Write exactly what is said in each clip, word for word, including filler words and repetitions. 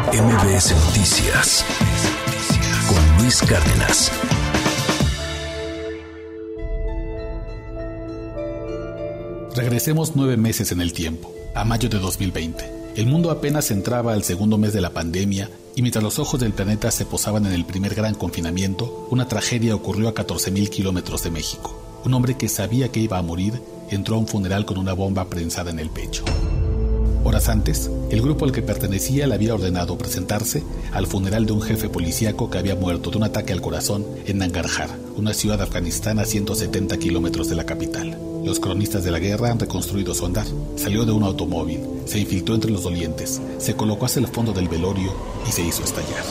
M B S Noticias con Luis Cárdenas. Regresemos nueve meses en el tiempo, a mayo de dos mil veinte. El mundo apenas entraba al segundo mes de la pandemia y mientras los ojos del planeta se posaban en el primer gran confinamiento, una tragedia ocurrió a catorce mil kilómetros de México. Un hombre que sabía que iba a morir entró a un funeral con una bomba prensada en el pecho. Horas antes, el grupo al que pertenecía le había ordenado presentarse al funeral de un jefe policíaco que había muerto de un ataque al corazón en Nangarhar, una ciudad de Afganistán a ciento setenta kilómetros de la capital. Los cronistas de la guerra han reconstruido su andar. Salió de un automóvil, se infiltró entre los dolientes, se colocó hacia el fondo del velorio y se hizo estallar.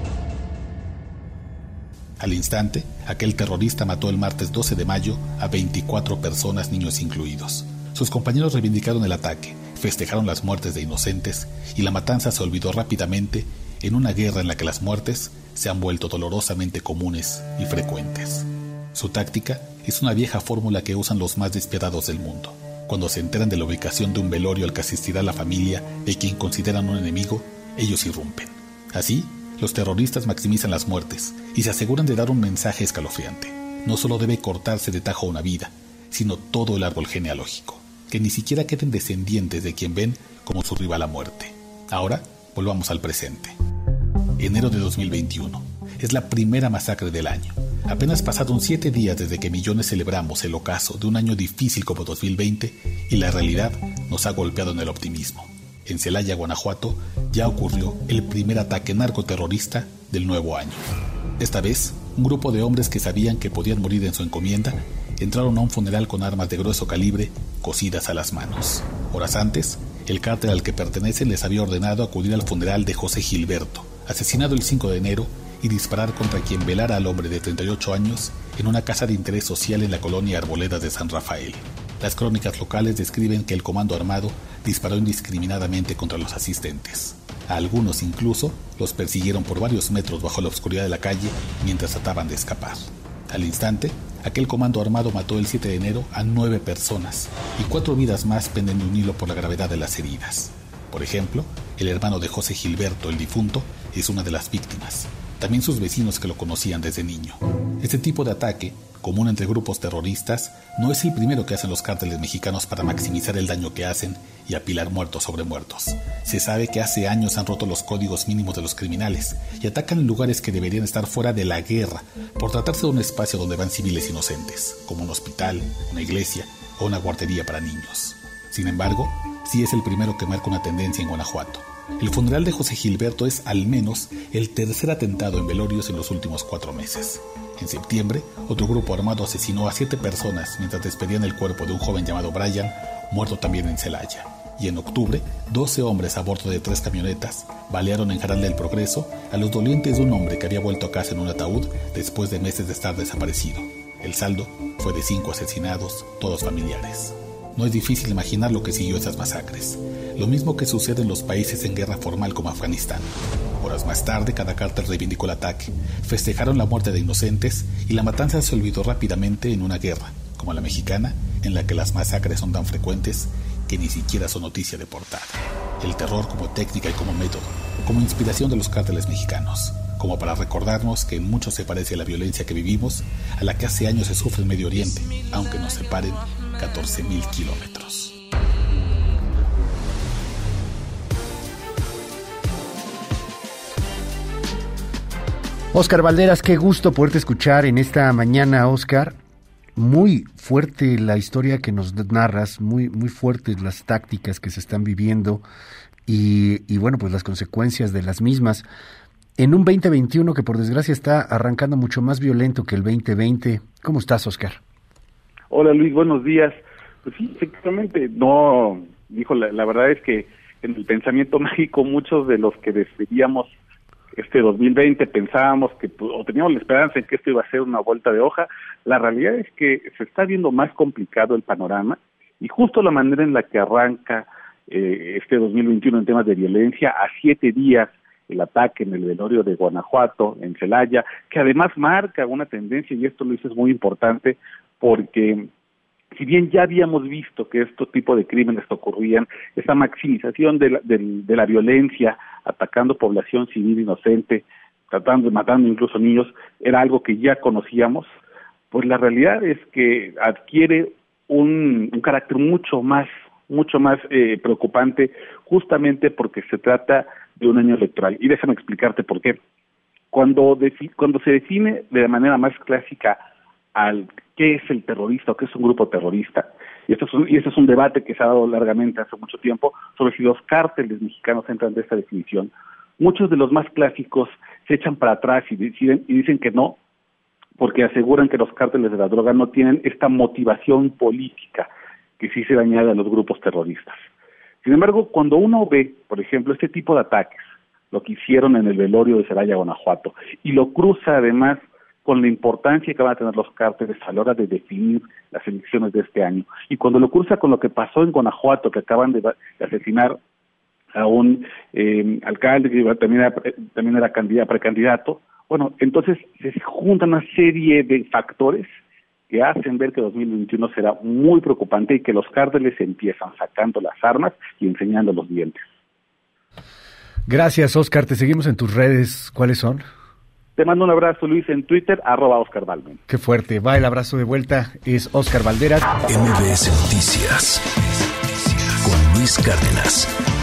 Al instante, aquel terrorista mató el martes doce de mayo a veinticuatro personas, niños incluidos. Sus compañeros reivindicaron el ataque, festejaron las muertes de inocentes y la matanza se olvidó rápidamente en una guerra en la que las muertes se han vuelto dolorosamente comunes y frecuentes. Su táctica es una vieja fórmula que usan los más despiadados del mundo. Cuando se enteran de la ubicación de un velorio al que asistirá la familia de quien consideran un enemigo, ellos irrumpen. Así, los terroristas maximizan las muertes y se aseguran de dar un mensaje escalofriante. No solo debe cortarse de tajo una vida, sino todo el árbol genealógico. Que ni siquiera queden descendientes de quien ven como su rival a muerte. Ahora, volvamos al presente. Enero de dos mil veintiuno. Es la primera masacre del año. Apenas pasaron siete días desde que millones celebramos el ocaso de un año difícil como dos mil veinte y la realidad nos ha golpeado en el optimismo. En Celaya, Guanajuato, ya ocurrió el primer ataque narcoterrorista del nuevo año. Esta vez, un grupo de hombres que sabían que podían morir en su encomienda entraron a un funeral con armas de grueso calibre cosidas a las manos. Horas antes, el cártel al que pertenecen les había ordenado acudir al funeral de José Gilberto, asesinado el cinco de enero, y disparar contra quien velara al hombre de treinta y ocho años en una casa de interés social en la colonia Arboledas de San Rafael. Las crónicas locales describen que el comando armado disparó indiscriminadamente contra los asistentes. A algunos incluso los persiguieron por varios metros bajo la oscuridad de la calle mientras trataban de escapar. Al instante, aquel comando armado mató el siete de enero a nueve personas y cuatro vidas más penden de un hilo por la gravedad de las heridas. Por ejemplo, el hermano de José Gilberto, el difunto, es una de las víctimas. También sus vecinos que lo conocían desde niño. Este tipo de ataque, común entre grupos terroristas, no es el primero que hacen los cárteles mexicanos para maximizar el daño que hacen y apilar muertos sobre muertos. Se sabe que hace años han roto los códigos mínimos de los criminales y atacan en lugares que deberían estar fuera de la guerra por tratarse de un espacio donde van civiles inocentes, como un hospital, una iglesia o una guardería para niños. Sin embargo, sí es el primero que marca una tendencia en Guanajuato. El funeral de José Gilberto es al menos el tercer atentado en velorios en los últimos cuatro meses. En septiembre, otro grupo armado asesinó a siete personas mientras despedían el cuerpo de un joven llamado Brian, muerto también en Celaya. Y en octubre, doce hombres a bordo de tres camionetas balearon en Jaral del Progreso a los dolientes de un hombre que había vuelto a casa en un ataúd después de meses de estar desaparecido. El saldo fue de cinco asesinados, todos familiares. No es difícil imaginar lo que siguió esas masacres. Lo mismo que sucede en los países en guerra formal como Afganistán. Horas más tarde, cada cártel reivindicó el ataque, festejaron la muerte de inocentes y la matanza se olvidó rápidamente en una guerra, como la mexicana, en la que las masacres son tan frecuentes que ni siquiera son noticia de portada. El terror como técnica y como método, como inspiración de los cárteles mexicanos, como para recordarnos que en mucho se parece a la violencia que vivimos, a la que hace años se sufre en Medio Oriente, aunque nos separen catorce mil kilómetros. Óscar Valderas, qué gusto poderte escuchar en esta mañana, Óscar. Muy fuerte la historia que nos narras, muy, muy fuertes las tácticas que se están viviendo y, y bueno, pues las consecuencias de las mismas. En un veinte veintiuno que por desgracia está arrancando mucho más violento que el veinte veinte. ¿Cómo estás, Óscar? Hola, Luis, buenos días. Pues sí, efectivamente, no, dijo, la, la verdad es que en el pensamiento mágico muchos de los que despedíamos este dos mil veinte pensábamos que, o teníamos la esperanza en que esto iba a ser una vuelta de hoja. La realidad es que se está viendo más complicado el panorama y justo la manera en la que arranca eh, este dos mil veintiuno en temas de violencia, a siete días el ataque en el velorio de Guanajuato, en Celaya, que además marca una tendencia, y esto, Luis, es muy importante porque si bien ya habíamos visto que este tipo de crímenes ocurrían, esa maximización de la, de, de la violencia, atacando población civil inocente, tratando, matando incluso niños, era algo que ya conocíamos, pues la realidad es que adquiere un, un carácter mucho más, mucho más eh, preocupante, justamente porque se trata de un año electoral. Y déjame explicarte por qué. Cuando, defi- cuando se define de manera más clásica al qué es el terrorista o qué es un grupo terrorista, y esto es un, y este es un debate que se ha dado largamente hace mucho tiempo sobre si los cárteles mexicanos entran de esta definición, muchos de los más clásicos se echan para atrás y deciden y dicen que no, porque aseguran que los cárteles de la droga no tienen esta motivación política que sí se le añade a los grupos terroristas. Sin embargo, cuando uno ve, por ejemplo, este tipo de ataques, lo que hicieron en el velorio de Celaya, Guanajuato, y lo cruza además con la importancia que van a tener los cárteles a la hora de definir las elecciones de este año, y cuando lo cruza con lo que pasó en Guanajuato, que acaban de, de asesinar a un eh, alcalde que también era, también era candidato, precandidato, bueno, entonces se juntan una serie de factores que hacen ver que dos mil veintiuno será muy preocupante y que los cárteles empiezan sacando las armas y enseñando los dientes. Gracias, Óscar. Te seguimos en tus redes. ¿Cuáles son? Te mando un abrazo, Luis, en Twitter, arroba Óscar Balmen. Qué fuerte. Va el abrazo de vuelta. Es Óscar Valderas. M B S Noticias con Luis Cárdenas.